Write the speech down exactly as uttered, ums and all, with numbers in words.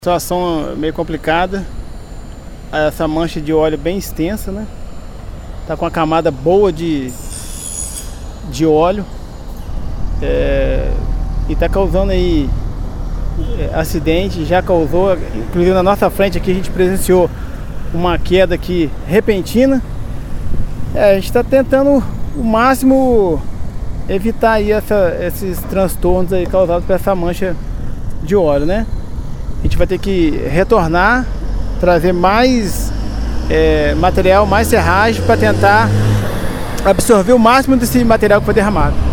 Situação meio complicada, essa mancha de óleo bem extensa, né? Tá com uma camada boa de, de óleo é, e tá causando aí é, acidente, já causou, inclusive na nossa frente aqui a gente presenciou uma queda aqui repentina. É, a gente está tentando o máximo evitar aí essa, esses transtornos aí causados por essa mancha de óleo, né? A gente vai ter que retornar, trazer mais é, material, mais serragem para tentar absorver o máximo desse material que foi derramado.